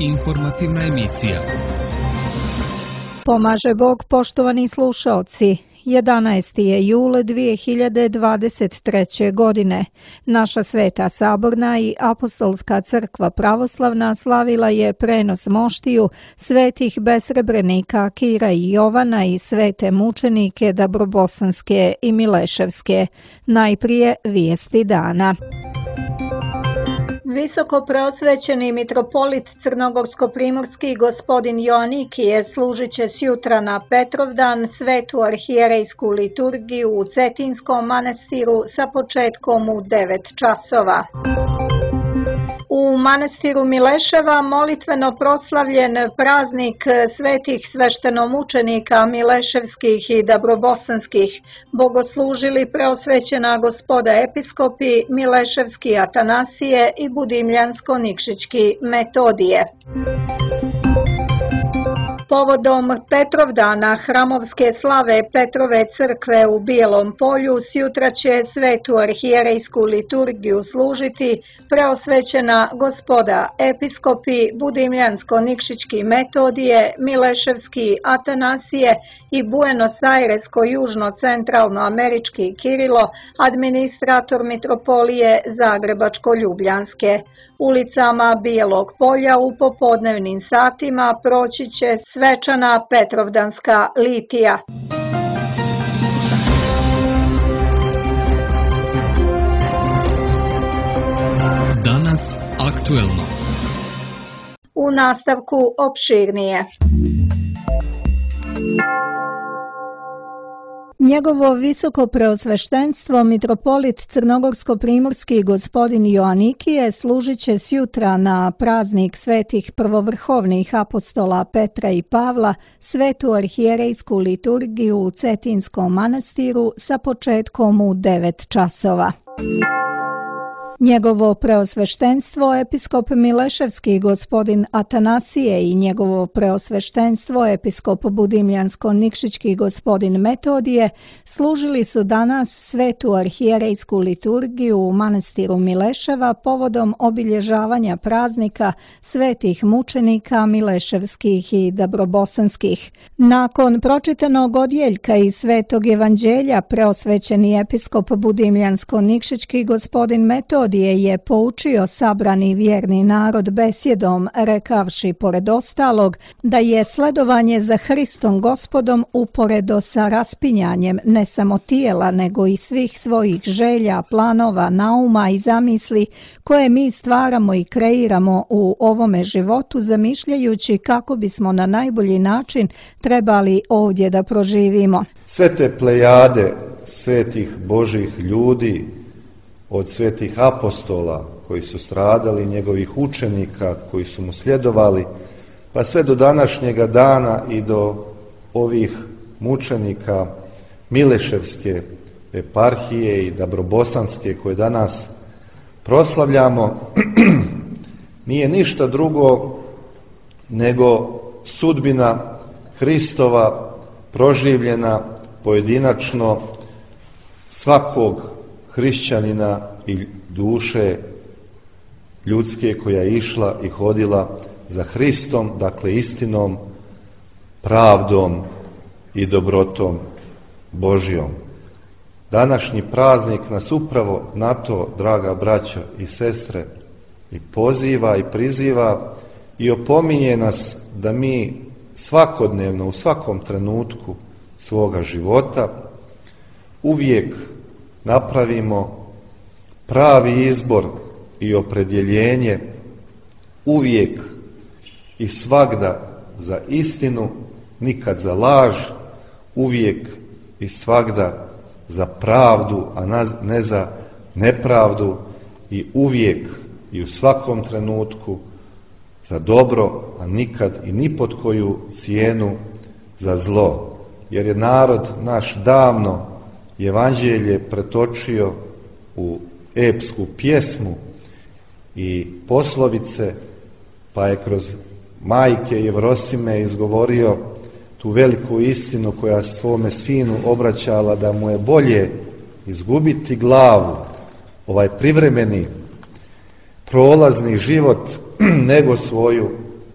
Informativna emisija. Pomaže Bog, poštovani slušaoci. 11. je jul 2023. godine. Naša Sveta Saborna i Apostolska crkva pravoslavna slavila je prenos moštiju svetih besrebrenika Kira i Jovana i svete mučenike Dabrobosanske i Mileševske. Najprije vijesti dana. Visoko preosvećeni mitropolit crnogorsko-primorski gospodin Joanikije služit će sjutra na Petrovdan svetu arhijerejsku liturgiju u Cetinskom manastiru sa početkom u 9 časova. U manastiru Mileševa molitveno proslavljen praznik svetih sveštenomučenika Mileševskih i Dabrobosanskih bogoslužili preosvećena gospoda episkopi Mileševski Atanasije i Budimljansko-Nikšićki Metodije. Povodom Petrovdana hramovske slave Petrove crkve u Bijelom Polju sjutra će svetu arhijerejsku liturgiju služiti preosvećena gospoda episkopi Budimljansko-Nikšićki Metodije, Mileševski Atanasije i Buenos Airesko-južno-centralno-američki Kirilo, administrator mitropolije Zagrebačko-ljubljanske. Ulicama Bijelog Polja u popodnevnim satima proći će svečana Petrovdanska litija. Danas aktuelno. U nastavku opširnije. Njegovo visoko preosveštenstvo mitropolit crnogorsko-primorski gospodin Joanikije služit će sjutra na praznik svetih prvovrhovnih apostola Petra i Pavla svetu arhijerejsku liturgiju u Cetinskom manastiru sa početkom u 9 časova. Njegovo preosveštenstvo episkop Mileševski gospodin Atanasije i njegovo preosveštenstvo episkop Budimljansko-Nikšićki gospodin Metodije služili su danas svetu arhijerejsku liturgiju u manastiru Mileševa povodom obilježavanja praznika svetih mučenika Mileševskih i Dabrobosanskih. Nakon pročitanog odjeljka iz Svetog evanđelja preosvećeni episkop Budimljansko-Nikšićki gospodin Metodije je poučio sabrani vjerni narod besjedom, rekavši pored ostalog da je sledovanje za Hristom Gospodom uporedo sa raspinjanjem ne samo tijela nego i svih svojih želja, planova, nauma i zamisli koje mi stvaramo i kreiramo u ovome životu zamišljajući kako bismo na najbolji način trebali ovdje da proživimo. Sve te plejade svetih Božih ljudi, od svetih apostola koji su stradali, njegovih učenika koji su mu sljedovali, pa sve do današnjega dana i do ovih mučenika Mileševske eparhije i Dabrobosanske koje danas proslavljamo, nije ništa drugo nego sudbina Hristova proživljena pojedinačno svakog hrišćanina i duše ljudske koja je išla i hodila za Hristom, dakle istinom, pravdom i dobrotom Božjom. Današnji praznik nas upravo na to, draga braćo i sestre, i poziva i priziva i opominje nas da mi svakodnevno, u svakom trenutku svoga života uvijek napravimo pravi izbor i opredjeljenje, uvijek i svagda za istinu, nikad za laž, uvijek i svagda za pravdu, a ne za nepravdu, i uvijek i u svakom trenutku za dobro, a nikad i ni pod koju cijenu za zlo. Jer je narod naš davno evanđelje pretočio u epsku pjesmu i poslovice, pa je kroz majke Jevrosime izgovorio tu veliku istinu koja svome sinu obraćala da mu je bolje izgubiti glavu, ovaj privremeni prolazni život, nego svoju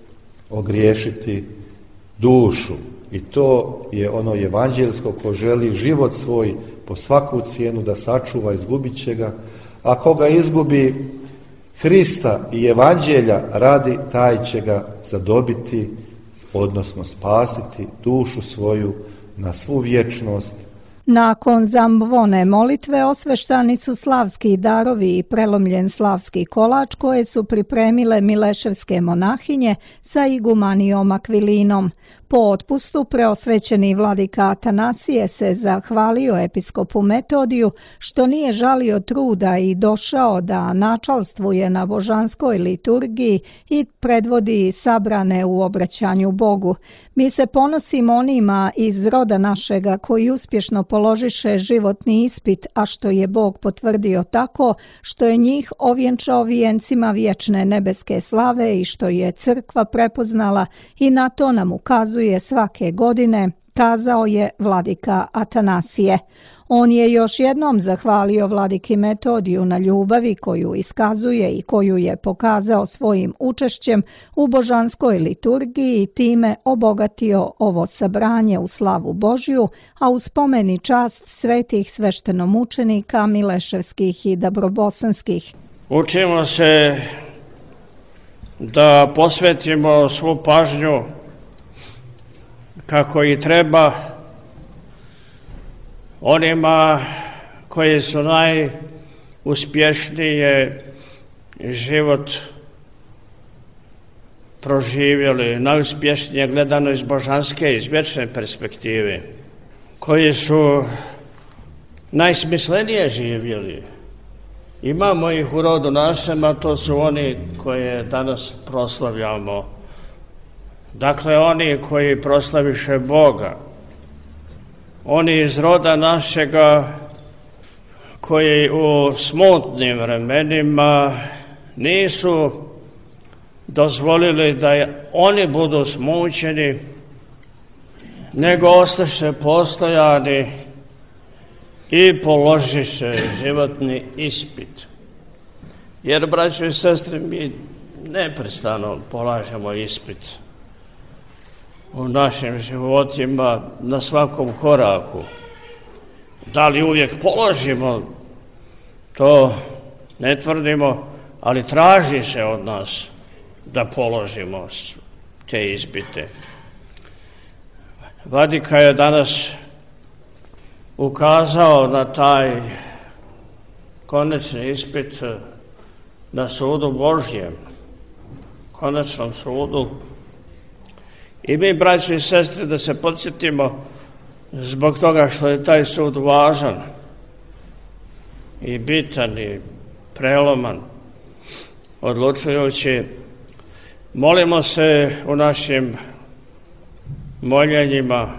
ogriješiti dušu. I to je ono evanđelsko, ko želi život svoj po svaku cijenu da sačuva, izgubit će ga. A koga izgubi Hrista i evanđelja radi, taj će ga zadobiti, odnosno spasiti dušu svoju na svu vječnost. Nakon zambvone molitve osveštani su slavski darovi i prelomljen slavski kolač koje su pripremile mileševske monahinje sa igumanijom Akvilinom. Po otpustu preosvećeni vladika Atanasije se zahvalio episkopu Metodiju što nije žalio truda i došao da načalstvuje na božanskoj liturgiji i predvodi sabrane u obraćanju Bogu. Mi se ponosimo onima iz roda našega koji uspješno položiše životni ispit, a što je Bog potvrdio tako, što je njih ovjenčao vijencima vječne nebeske slave i što je crkva prepoznala i na to nam ukazuje svake godine, kazao je vladika Atanasije. On je još jednom zahvalio vladiki Metodiju na ljubavi koju iskazuje i koju je pokazao svojim učešćem u božanskoj liturgiji i time obogatio ovo sabranje u slavu Božju, a u spomen i čast svetih sveštenomučenika mileševskih i dabrobosanskih. Učimo se da posvetimo svu pažnju kako i treba onima koji su najuspješnije život proživjeli, najuspješnije gledano iz božanske, iz vječne perspektive, koji su najsmislenije živjeli. Imamo ih u rodu našem, a to su oni koje danas proslavljamo. Dakle, oni koji proslaviše Boga, oni iz roda našega koji u smutnim vremenima nisu dozvolili da oni budu smućeni, nego ostaše postojani i položiše životni ispit. Jer, braćo i sestre, mi neprestano polažemo ispit u našim životima na svakom koraku. Da li uvijek položimo, to ne tvrdimo, ali traži se od nas da položimo te ispite. Vladika je danas ukazao na taj konačni ispit na sudu Božjem, konačnom sudu. I mi, braći i sestre, da se podsjetimo zbog toga što je taj sud važan i bitan i preloman, odlučujući, molimo se u našim moljenjima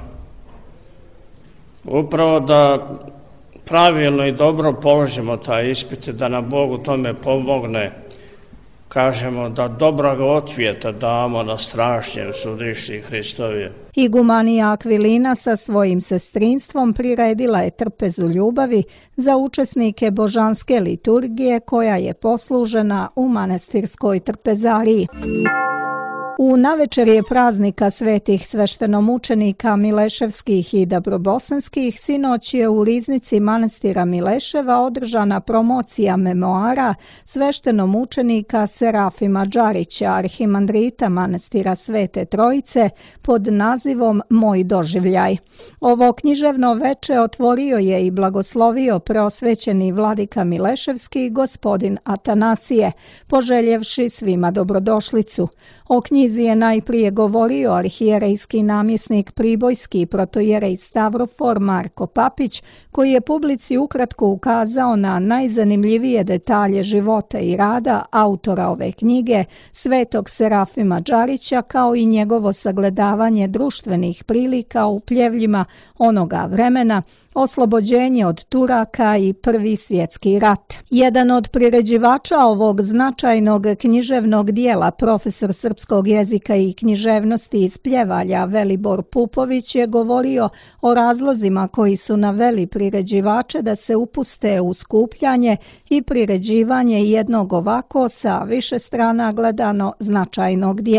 upravo da pravilno i dobro položimo taj ispit, da nam Bog u tome pomogne. Kažemo da dobrog otvjeta damo na strašnjem sudišti Hristovje. Igumanija Akvilina sa svojim sestrinstvom priredila je trpezu ljubavi za učesnike božanske liturgije koja je poslužena u manastirskoj trpezariji. U navečerje praznika svetih sveštenomučenika mileševskih i dabrobosanskih sinoć je u riznici manastira Mileševa održana promocija memoara sveštenomučenika Serafima Đarića, arhimandrita manastira Svete Trojice, pod nazivom Moj doživljaj. Ovo književno veče otvorio je i blagoslovio preosvećeni vladika Mileševski gospodin Atanasije, poželjevši svima dobrodošlicu. O knjizi je najprije govorio arhijerejski namjesnik Pribojski protojerej Stavrofor Marko Papić, koji je publici ukratko ukazao na najzanimljivije detalje života i rada autora ove knjige, svetog Serafima Đarića, kao i njegovo sagledavanje društvenih prilika u pljevljima onoga vremena, oslobođenje od Turaka i Prvi svjetski rat. Jedan od priređivača ovog značajnog književnog dijela, profesor srpskog jezika i književnosti iz Pljevalja Velibor Pupović, je govorio o razlozima koji su naveli priređivače da se upuste u skupljanje i priređivanje jednog ovako sa više strana gledano značajnog dijela.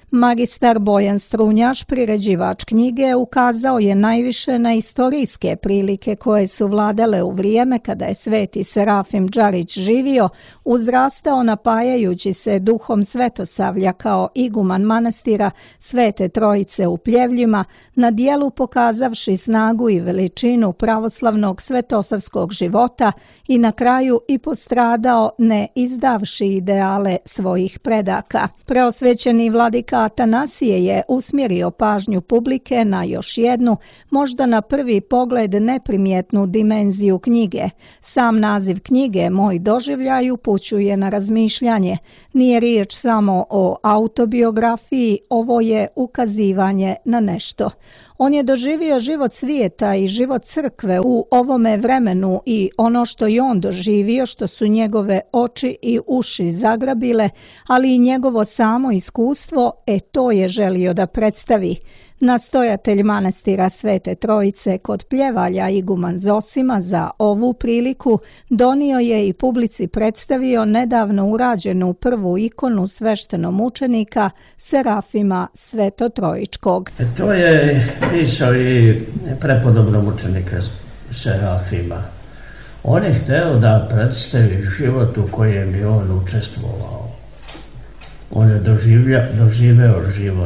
Magistar Bojan Strunjaš, priređivač knjige, ukazao je najviše na istorijske prilike koje su vladale u vrijeme kada je sveti Serafim Džarić živio, uzrastao napajajući se duhom Svetosavlja kao iguman manastira Svete Trojice u Pljevljima, na dijelu pokazavši snagu i veličinu pravoslavnog svetosavskog života i na kraju i postradao ne izdavši ideale svojih predaka. Preosvećeni vladika Atanasije je usmjerio pažnju publike na još jednu, možda na prvi pogled neprimjetnu dimenziju knjige. Sam naziv knjige Moj doživljaj upućuje na razmišljanje. Nije riječ samo o autobiografiji, ovo je ukazivanje na nešto. On je doživio život svijeta i život crkve u ovome vremenu i ono što je on doživio, što su njegove oči i uši zagrabile, ali i njegovo samo iskustvo, to je želio da predstavi. Nastojatelj manastira Svete Trojice kod Pljevalja iguman Zosima za ovu priliku donio je i publici predstavio nedavno urađenu prvu ikonu sveštenomučenika Serafima Svetotrojičkog. To je pisao i prepodobno mučenika Serafima. On je hteo da predstavi život u kojem je on učestvovao. On je doživeo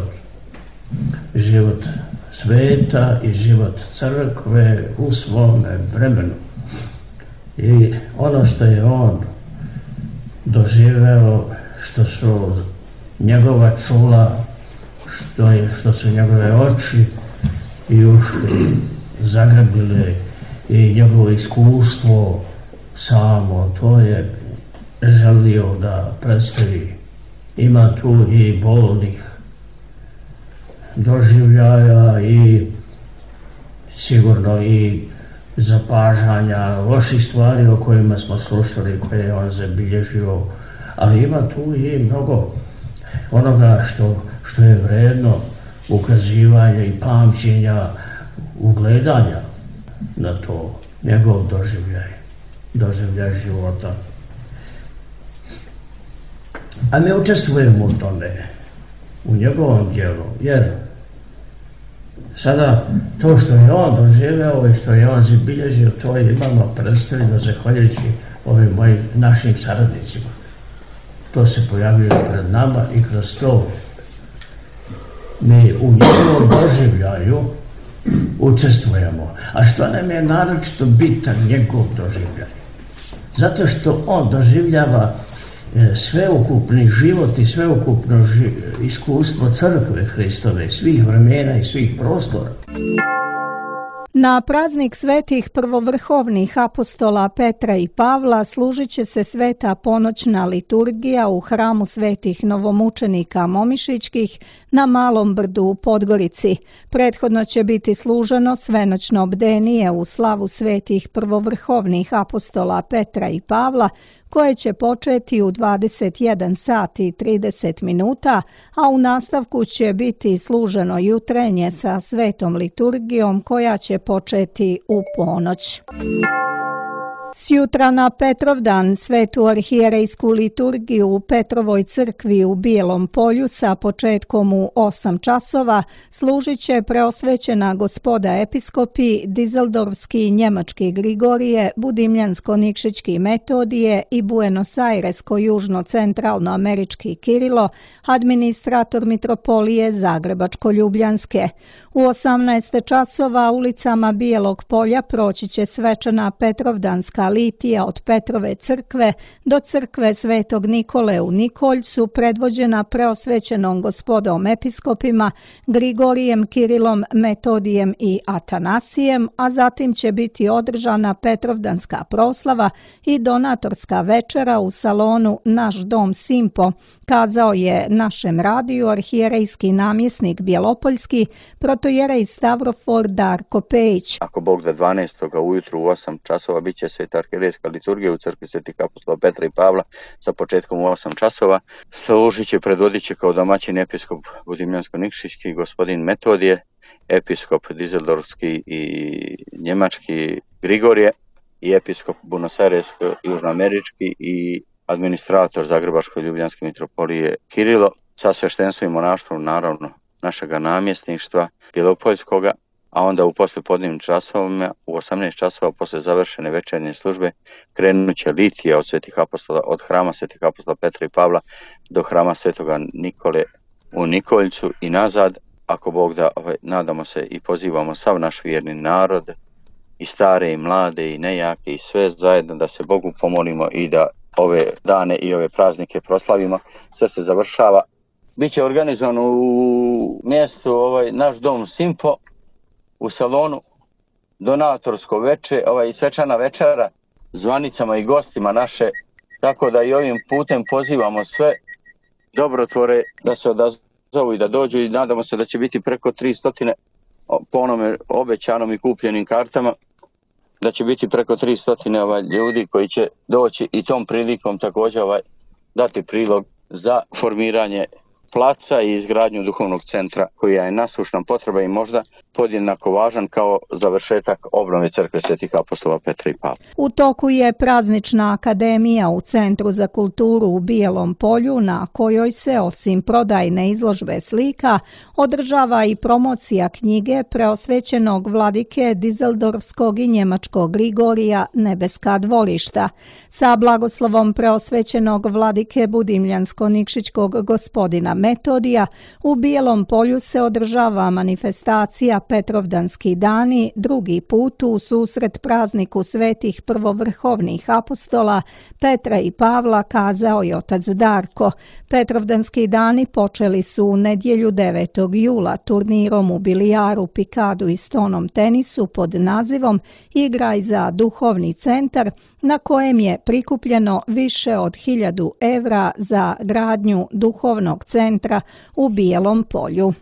život sveta i život crkve u svome vremenu. I ono što je on doživeo, što su njegova čula, što su njegove oči i uši zagrabile i njegovo iskustvo samo, to je želio da predstavi. Ima tu i bolnih doživljaja i sigurno i zapažanja loših stvari o kojima smo slušali, koje je on zabilježio, ali ima tu i mnogo onoga što je vredno ukazivanja i pamćenja, ugledanja na to, njegov doživljaj života. A mi učestvujemo u tome, u njegovom djelu, jer sada to što je on doživeo i što je on zabilježio, to imamo predstavljeno zahvaljujući ovim našim saradnicima. To se pojavljuje pred nama i kroz to mi u njegovom doživljaju učestvujemo. A što nam je naročito bitan njegov doživljaj? Zato što on doživljava sveukupni život i sveukupno iskustvo crkve Hristove, svih vremena i svih prostora. Na praznik svetih prvovrhovnih apostola Petra i Pavla služit će se sveta ponoćna liturgija u hramu svetih novomučenika Momišićkih na Malom Brdu u Podgorici. Prethodno će biti služeno svenoćno bdenije u slavu svetih prvovrhovnih apostola Petra i Pavla, koje će početi u 21 sat i 30 minuta, a u nastavku će biti služeno jutrenje sa svetom liturgijom koja će početi u ponoć. Sjutra na Petrovdan svetu arhijerejsku liturgiju u Petrovoj crkvi u Bijelom Polju sa početkom u 8 časova služit će preosvećena gospoda episkopi Dizeldorfski njemački Grigorije, Budimljansko-Nikšićki Metodije i Buenos Airesko-južno-centralno-američki Kirilo, administrator mitropolije Zagrebačko-Ljubljanske. U 18 časova ulicama Bijelog Polja proći će svečana Petrovdanska litija od Petrove crkve do crkve Svetog Nikole u Nikoljcu, predvođena preosvećenom gospodom episkopima Grigorijem, Kirilom, Metodijem i Atanasijem, a zatim će biti održana Petrovdanska proslava i donatorska večera u salonu Naš dom Simpo, kazao je našem radiju arhijerejski namjesnik Bjelopoljski, protojerej Stavrofor Darko Pejić. Ako Bog za 12. ujutru u 8 časova bit će sveta arhijerejska liturgija u crkvi svetih apostola Petra i Pavla sa početkom u 8 časova. Služit će, predvodit će kao domaćin episkop Budimljansko-Nikšićki gospodin Metodije, episkop Dizeldorfski i njemački Grigorije i episkop Buenos Airesko južnoamerički i administrator Zagrebačko-Ljubljanske mitropolije Kirilo. sa sveštenstvom i monaštvom, naravno, našega namjesništva Bijelopoljskoga, a onda u poslijepodnevnim časovima, u 18 časova posle završene večernje službe, krenut će litija od svetih apostola, od hrama svetih apostola Petra i Pavla do hrama svetoga Nikole u Nikoljcu i nazad, ako Bog da, nadamo se i pozivamo sav naš vjerni narod, i stare i mlade i nejake i sve zajedno da se Bogu pomolimo i da ove dane i ove praznike proslavimo. Sve se završava. Biće organizovan u mjestu naš dom Simpo u salonu, donatorsko veče, svečana večera zvanicama i gostima naše, tako da i ovim putem pozivamo sve dobrotvore da se odazovu i da dođu i nadamo se da će biti preko 300 po onome obećanom i kupljenim kartama, da će biti preko 300 ljudi koji će doći i tom prilikom također dati prilog za formiranje placa i izgradnju duhovnog centra koja je nasušna potreba i možda podjednako važan kao završetak obnove crkve svetih apostola Petra i Pavla. U toku je praznična akademija u Centru za kulturu u Bijelom Polju, na kojoj se osim prodajne izložbe slika održava i promocija knjige preosvećenog vladike Dizeldorfskog i njemačkog Grigorija Nebeska dvorišta. Sa blagoslovom preosvećenog vladike Budimljansko-Nikšićkog gospodina Metodija u Bijelom Polju se održava manifestacija Petrovdanski dani, drugi put u susret prazniku svetih prvovrhovnih apostola Petra i Pavla, kazao je otac Darko. Petrovdanski dani počeli su u nedjelju 9. jula turnirom u bilijaru, pikadu i stonom tenisu pod nazivom Igraj za duhovni centar, na kojem je prikupljeno više od 1000 evra za gradnju duhovnog centra u Bijelom Polju.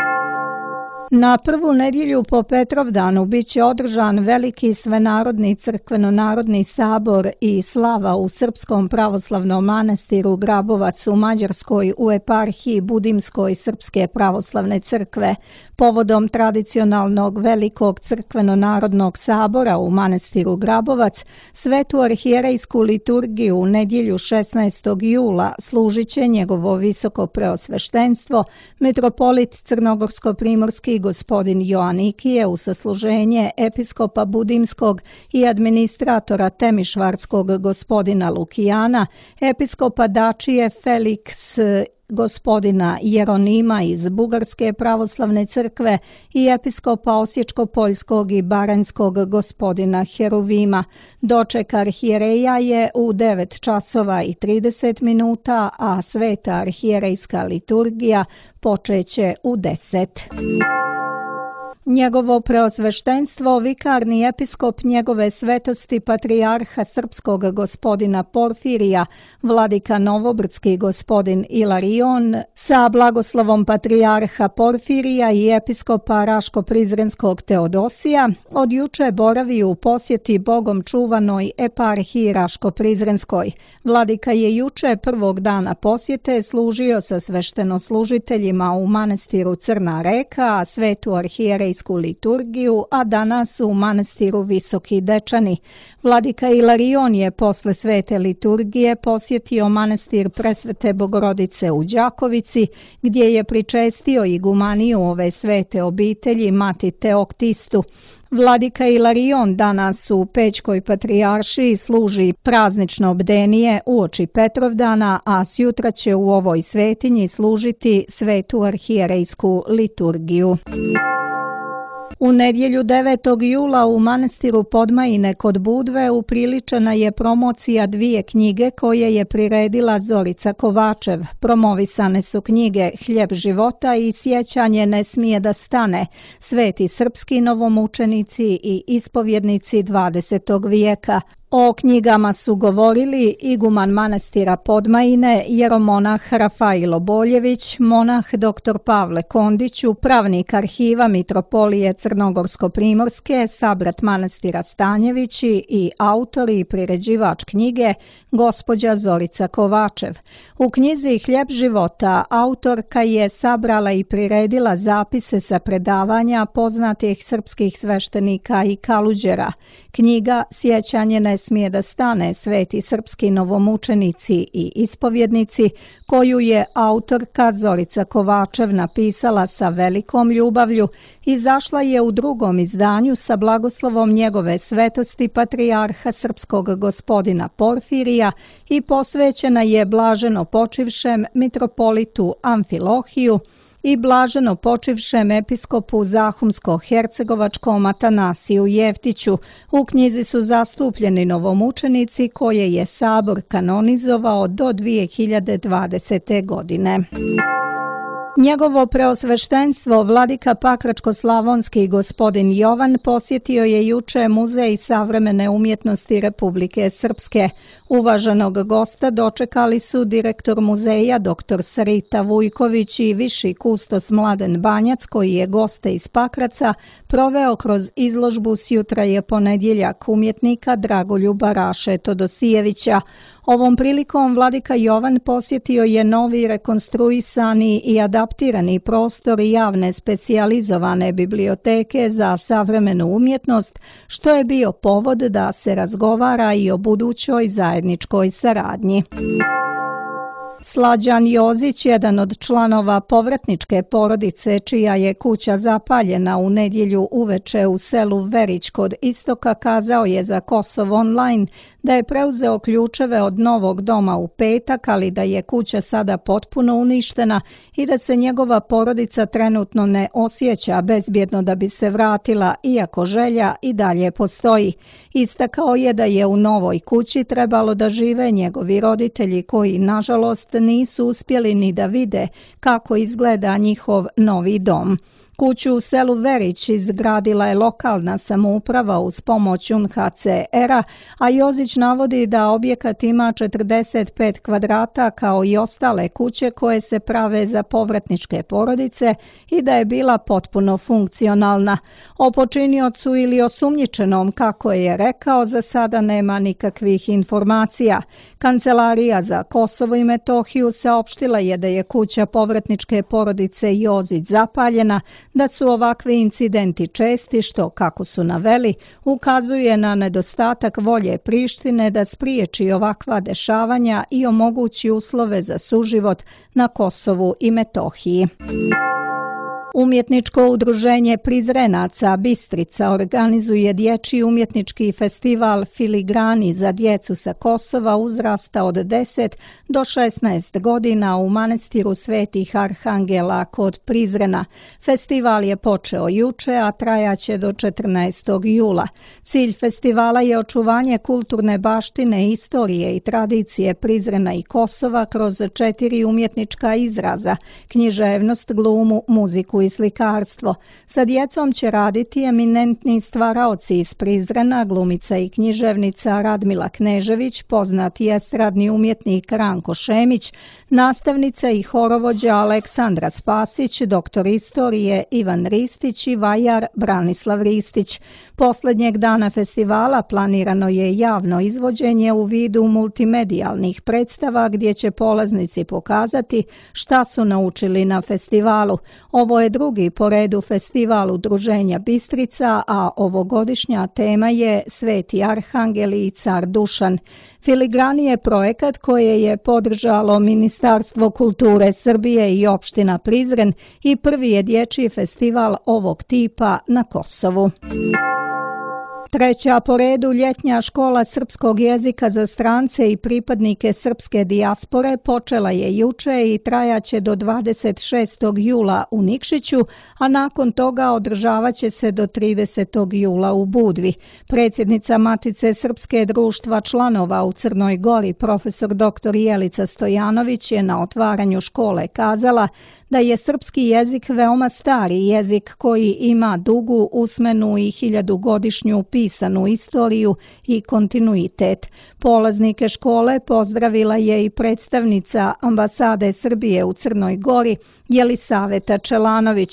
Na prvu nedjelju po Petrovdanu bit će održan veliki svenarodni crkveno-narodni sabor i slava u Srpskom pravoslavnom manastiru Grabovac u Mađarskoj u eparhiji Budimskoj Srpske pravoslavne crkve. Povodom tradicionalnog velikog crkveno-narodnog sabora u manastiru Grabovac, svetu arhijerejsku liturgiju u nedjelju 16. jula služit će njegovo visoko preosveštenstvo metropolit crnogorsko-primorski gospodin Joanikije u sasluženje episkopa Budimskog i administratora Temišvarskog gospodina Lukijana, episkopa Dačije Felix gospodina Jeronima iz Bugarske pravoslavne crkve i episkopa Osječko-Poljskog i Baranjskog gospodina Heruvima. Doček arhijereja je u 9 časova i 30 minuta, a sveta arhijerejska liturgija počeće u 10. Njegovo preosveštenstvo, vikarni episkop njegove svetosti patrijarha srpskog gospodina Porfirija, vladika Novobrdski gospodin Ilarion, sa blagoslovom patrijarha Porfirija i episkopa Raško-Prizrenskog Teodosija, od juče boravi u posjeti Bogom čuvanoj eparhiji Raško-Prizrenskoj. Vladika je juče prvog dana posjete služio sa sveštenoslužiteljima u manastiru Crna Reka, svetu arhijerejsku liturgiju, a danas u manastiru Visoki Dečani. Vladika Ilarion je posle svete liturgije posjetio manastir Presvete Bogorodice u Đakovici, gdje je pričestio igumaniju ove svete obitelji Mati Teoktistu. Vladika Ilarion danas u Pećkoj patrijaršiji služi praznično bdenije uoči Petrovdana, a sjutra će u ovoj svetinji služiti svetu arhijerejsku liturgiju. U nedjelju 9. jula u manastiru Podmajine kod Budve upriličena je promocija 2 knjige koje je priredila Zorica Kovačev. Promovisane su knjige Hljeb života i Sjećanje ne smije da stane, sveti srpski novomučenici i ispovjednici 20. vijeka. O knjigama su govorili iguman manastira Podmajine, jeromonah Rafailo Boljević, monah dr. Pavle Kondić, upravnik arhiva Mitropolije Crnogorsko-Primorske, sabrat manastira Stanjevići i autor i priređivač knjige gospođa Zorica Kovačev. U knjizi Hljeb života autorka je sabrala i priredila zapise sa predavanja poznatih srpskih sveštenika i kaluđera. Knjiga Sjećanje ne smije da stane, sveti srpski novomučenici i ispovjednici, koju je autorka Zorica Kovačev napisala sa velikom ljubavlju, izašla je u drugom izdanju sa blagoslovom njegove svetosti patrijarha srpskog gospodina Porfirija i posvećena je blaženo počivšem mitropolitu Amfilohiju i blaženo počivšem episkopu Zahumsko-hercegovačkom Atanasiju Jeftiću. U knjizi su zastupljeni novomučenici koje je Sabor kanonizovao do 2020. godine. Njegovo preosveštenstvo vladika Pakračko-slavonski gospodin Jovan posjetio je juče Muzej savremene umjetnosti Republike Srpske. Uvaženog gosta dočekali su direktor muzeja dr. Sarita Vujković i viši kustos Mladen Banjac, koji je goste iz Pakraca proveo kroz izložbu Sjutra je ponedjeljak umjetnika Dragoljuba Raše Todosijevića. Ovom prilikom vladika Jovan posjetio je novi rekonstruisani i adaptirani prostor javne specijalizovane biblioteke za savremenu umjetnost, što je bio povod da se razgovara i o budućoj zajedničkoj saradnji. Slađan Jozić, jedan od članova povratničke porodice čija je kuća zapaljena u nedjelju uveče u selu Verić kod Istoka, kazao je za Kosovo Online da je preuzeo ključeve od novog doma u petak, ali da je kuća sada potpuno uništena i da se njegova porodica trenutno ne osjeća bezbjedno da bi se vratila, iako želja i dalje postoji. Istakao je da je u novoj kući trebalo da žive njegovi roditelji koji, nažalost, nisu uspjeli ni da vide kako izgleda njihov novi dom. Kuću u selu Verić izgradila je lokalna samouprava uz pomoć UNHCR-a, a Jozić navodi da objekat ima 45 kvadrata kao i ostale kuće koje se prave za povratničke porodice i da je bila potpuno funkcionalna. O počiniocu ili osumnjičenom, kako je rekao, za sada nema nikakvih informacija. Kancelarija za Kosovo i Metohiju saopštila je da je kuća povratničke porodice Jozić zapaljena, da su ovakvi incidenti česti što, kako su naveli, ukazuje na nedostatak volje Prištine da spriječi ovakva dešavanja i omogući uslove za suživot na Kosovu i Metohiji. Umjetničko udruženje Prizrenaca Bistrica organizuje dječji umjetnički festival Filigrani za djecu sa Kosova uzrasta od 10 do 16 godina u manastiru Svetih Arhangela kod Prizrena. Festival je počeo juče, a trajaće do 14. jula. Cilj festivala je očuvanje kulturne baštine, istorije i tradicije Prizrena i Kosova kroz 4 umjetnička izraza: književnost, glumu, muziku i slikarstvo. Sa djecom će raditi eminentni stvaraoci iz Prizrena, glumica i književnica Radmila Knežević, poznati estradni umjetnik Ranko Šemić, nastavnica i horovođa Aleksandra Spasić, doktor istorije Ivan Ristić i vajar Branislav Ristić. Posljednjeg dana festivala planirano je javno izvođenje u vidu multimedijalnih predstava gdje će polaznici pokazati šta su naučili na festivalu. Ovo je drugi po redu festival udruženja Bistrica, a ovogodišnja tema je Sveti Arhangeli i car Dušan. Filigrani je projekat koje je podržalo Ministarstvo kulture Srbije i opština Prizren i prvi je dječji festival ovog tipa na Kosovu. Treća po redu ljetnja škola srpskog jezika za strance i pripadnike srpske dijaspore počela je juče i trajaće do 26. jula u Nikšiću, a nakon toga održavat će se do 30. jula u Budvi. Predsjednica Matice Srpske društva članova u Crnoj Gori, profesor dr. Jelica Stojanović, je na otvaranju škole kazala da je srpski jezik veoma stari jezik koji ima dugu usmenu i 1000-godišnju pisanu istoriju i kontinuitet. Polaznike škole pozdravila je i predstavnica ambasade Srbije u Crnoj Gori Jelisaveta Čelanović.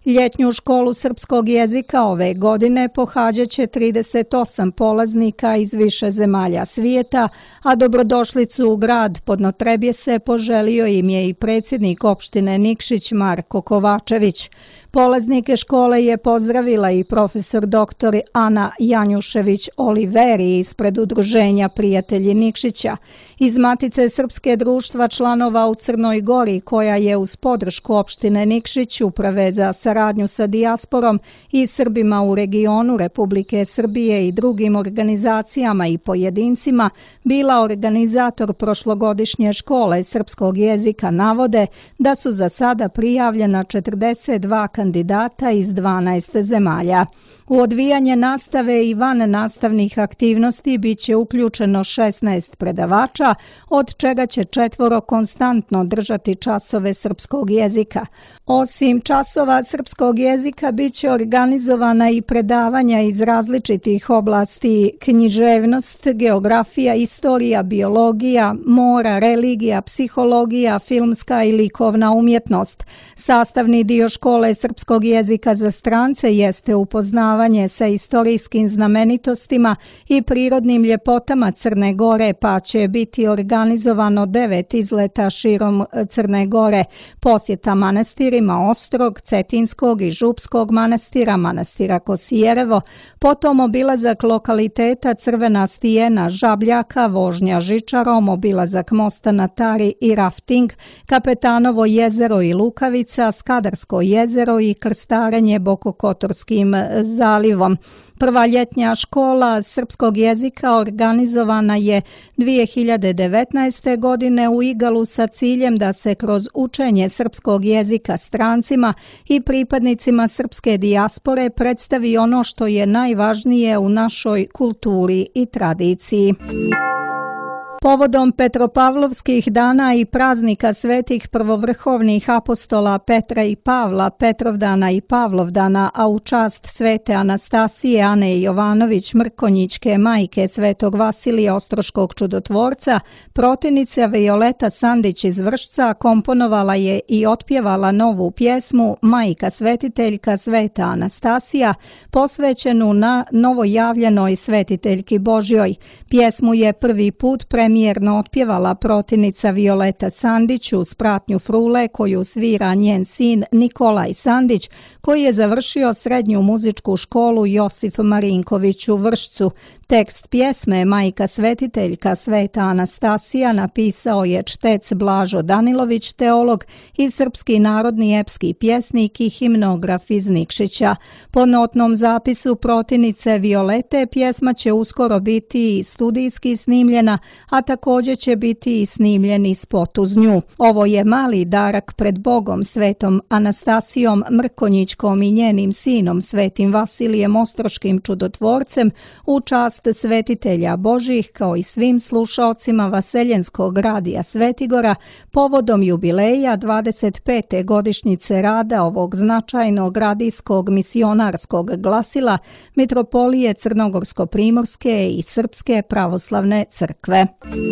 Ljetnju školu srpskog jezika ove godine pohađat će 38 polaznika iz više zemalja svijeta, a dobrodošlicu u grad Podnotrebje se poželio im je i predsjednik opštine Nikšić Marko Kovačević. Polaznike škole je pozdravila i profesor dr. Ana Janjušević Oliveri ispred udruženja Prijatelji Nikšića. Iz Matice Srpske društva članova u Crnoj Gori, koja je uz podršku opštine Nikšić, Uprave za saradnju sa dijasporom i Srbima u regionu Republike Srbije i drugim organizacijama i pojedincima, bila organizator prošlogodišnje škole srpskog jezika, navode da su za sada prijavljena 42 kandidata iz 12 zemalja. U odvijanje nastave i van nastavnih aktivnosti bit će uključeno 16 predavača, od čega će 4 konstantno držati časove srpskog jezika. Osim časova srpskog jezika bit će organizovana i predavanja iz različitih oblasti: književnost, geografija, istorija, biologija, mora, religija, psihologija, filmska i likovna umjetnost. Sastavni dio škole srpskog jezika za strance jeste upoznavanje sa istorijskim znamenitostima i prirodnim ljepotama Crne Gore, pa će biti organizovano 9 izleta širom Crne Gore, posjeta manastirima Ostrog, Cetinskog i Župskog manastira, manastira Kosijerevo, potom obilazak lokaliteta Crvena stijena, Žabljaka, vožnja žičarom, obilazak mosta na Tari i rafting, Kapetanovo jezero i Lukavica, Skadarsko jezero i krstarenje Bokokotorskim zalivom. Prva ljetnja škola srpskog jezika organizovana je 2019. godine u Igalu sa ciljem da se kroz učenje srpskog jezika strancima i pripadnicima srpske dijaspore predstavi ono što je najvažnije u našoj kulturi i tradiciji. Povodom Petropavlovskih dana i praznika svetih prvovrhovnih apostola Petra i Pavla, Petrovdana i Pavlovdana, a u čast svete Anastasije Ane Jovanović Mrkonjićke, majke svetog Vasilija Ostroškog čudotvorca, protivnica Violeta Sandić iz Vršca komponovala je i otpjevala novu pjesmu Majka svetiteljka sveta Anastasija, posvećenu na novojavljenoj svetiteljki Božjoj. Pjesmu je prvi put premijerno otpjevala protivnica Violeta Sandić uz pratnju frule koju svira njen sin Nikolaj Sandić, koji je završio srednju muzičku školu Josif Marinković u Vršcu. Tekst pjesme Majka svetiteljka sveta Anastasija napisao je čtec Blažo Danilović, teolog i srpski narodni epski pjesnik i himnograf iz Nikšića. Po notnom zapisu protivnice Violete pjesma će uskoro biti i studijski snimljena, a također će biti i snimljeni spot uz nju. Ovo je mali darak pred Bogom, svetom Anastasijom Mrkonjićkom i njenim sinom svetim Vasilijem Ostroškim čudotvorcem u čast svetitelja Božih, kao i svim slušaocima Vaseljenskog radija Svetigora povodom jubileja 25. godišnjice rada ovog značajnog radijskog misionarskog glasila Mitropolije Crnogorsko-primorske i Srpske pravoslavne crkve.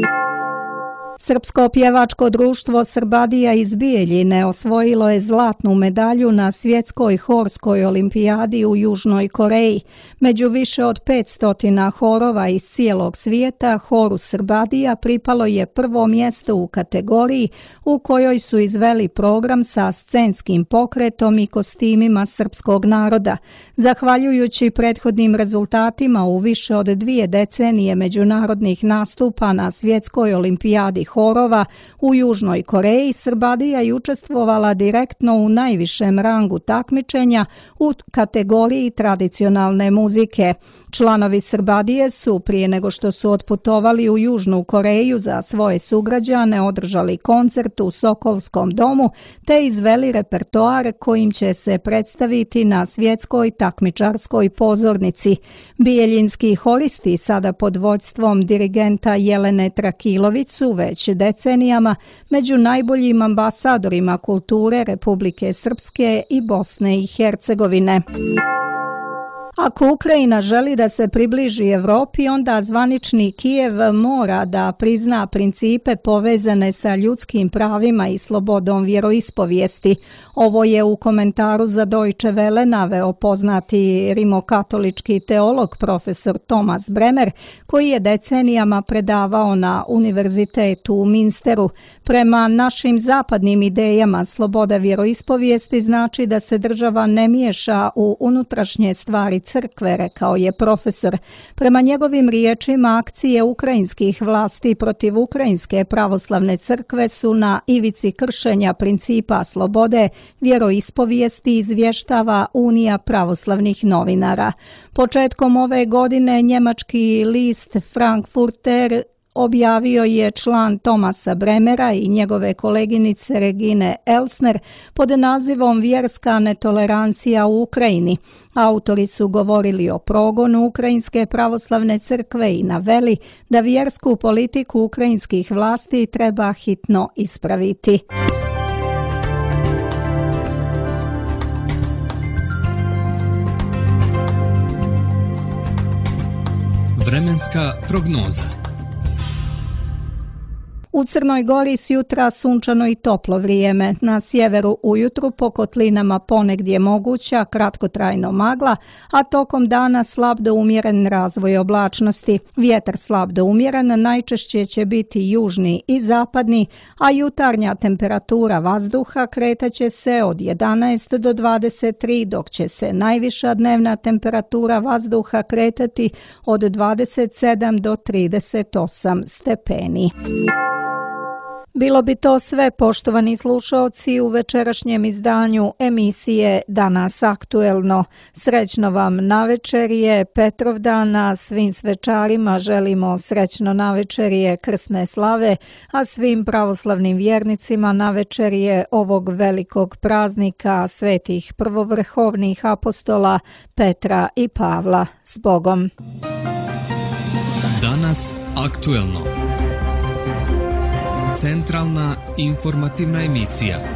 Srpsko pjevačko društvo Srbadija iz Bijeljine osvojilo je zlatnu medalju na svjetskoj horskoj olimpijadi u Južnoj Koreji. Među više od 500 horova iz cijelog svijeta, horu Srbadija pripalo je prvo mjesto u kategoriji u kojoj su izveli program sa scenskim pokretom i kostimima srpskog naroda. Zahvaljujući prethodnim rezultatima u više od 2 decenije međunarodnih nastupa na svjetskoj olimpijadi horova u Južnoj Koreji, Srbadija je učestvovala direktno u najvišem rangu takmičenja u kategoriji tradicionalne muzike. Članovi Srbadije su, prije nego što su otputovali u Južnu Koreju za svoje sugrađane, održali koncert u Sokolskom domu te izveli repertoar kojim će se predstaviti na svjetskoj takmičarskoj pozornici. Bijeljinski horisti, sada pod vođstvom dirigenta Jelene Trakilović, su već decenijama među najboljim ambasadorima kulture Republike Srpske i Bosne i Hercegovine. Ako Ukrajina želi da se približi Evropi, onda zvanični Kijev mora da prizna principe povezane sa ljudskim pravima i slobodom vjeroispovijesti. Ovo je u komentaru za Deutsche Welle naveo poznati rimokatolički teolog profesor Thomas Bremer, koji je decenijama predavao na univerzitetu u Minsteru. Prema našim zapadnim idejama, sloboda vjeroispovijesti znači da se država ne miješa u unutrašnje stvari crkve, rekao je profesor. Prema njegovim riječima, akcije ukrajinskih vlasti protiv Ukrajinske pravoslavne crkve su na ivici kršenja principa slobode vjeroispovijesti, izvještava Unija pravoslavnih novinara. Početkom ove godine njemački list Frankfurter objavio je član Thomasa Bremera i njegove koleginice Regine Elsner pod nazivom Vjerska netolerancija u Ukrajini. Autori su govorili o progonu Ukrajinske pravoslavne crkve i naveli da vjersku politiku ukrajinskih vlasti treba hitno ispraviti. Vremenska prognoza. U Crnoj Gori s jutra sunčano i toplo vrijeme. Na sjeveru ujutru po kotlinama ponegdje moguća kratkotrajno magla, a tokom dana slab do umjeren razvoj oblačnosti. Vjetar slab do umjeren najčešće će biti južni i zapadni, a jutarnja temperatura vazduha kretaće se od 11 do 23, dok će se najviša dnevna temperatura vazduha kretati od 27 do 38 stepeni. Bilo bi to sve, poštovani slušalci, u večerašnjem izdanju emisije Danas aktuelno. Srećno vam navečerje Petrovdana, svim svečarima želimo srećno navečerje krsne slave, a svim pravoslavnim vjernicima navečerje ovog velikog praznika svetih prvovrhovnih apostola Petra i Pavla. S Bogom! Danas aktuelno. Centralna informativna emisija.